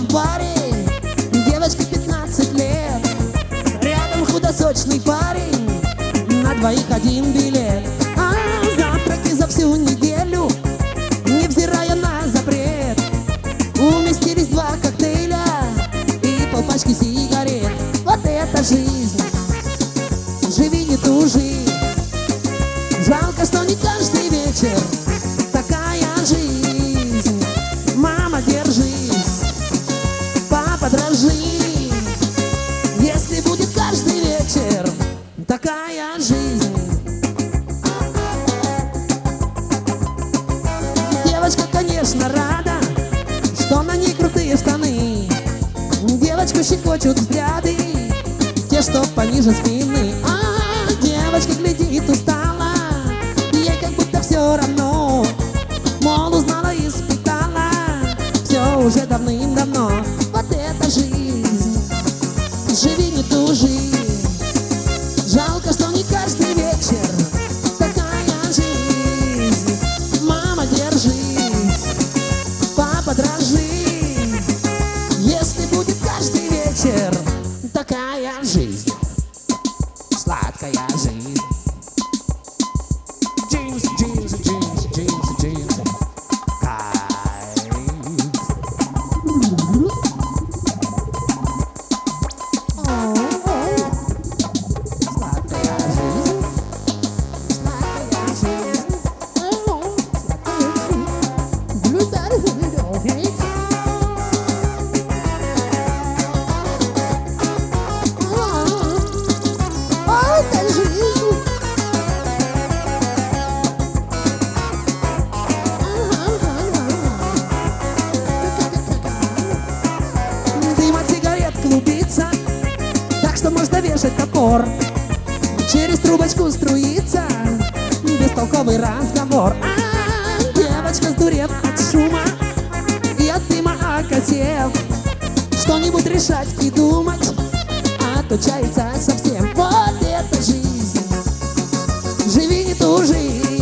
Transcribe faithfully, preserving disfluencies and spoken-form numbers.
баре, девочке пятнадцать лет. Рядом худосочный парень, на двоих один билет. А завтраки за всю неделю, невзирая на запрет, уместились два коктейля и полпачки сигарет. Вот это жизнь, живи не тужи. Жалко, что не каждый вечер такая жизнь. Мама, держись, папа, дрожи. Если будет каждый вечер такая жизнь. Девочка, конечно, рада, что на ней крутые штаны. Девочку щекочут взгляды, те, что пониже спины. А девочка глядит устала, ей как будто все равно. Мол, узнала и испытала все уже давным-давно. Вот это жизнь, живи не тужи. Жалко, что не каждый вечер такая жизнь. Мама, держись, папа, дрожи. Если будет каждый вечер такая жизнь, сладкая жизнь. Джинсы, джинсы, джинсы, джинсы, джинсы. Кайф. Сладкая жизнь, сладкая жизнь. Дым от сигарет клубится, так что можно вешать топор. Через трубочку струится бестолковый разговор. А девочка, сдурев от шума и от дыма окосев, что-нибудь решать и думать, отучается совсем. Вот это жизнь, живи не тужи.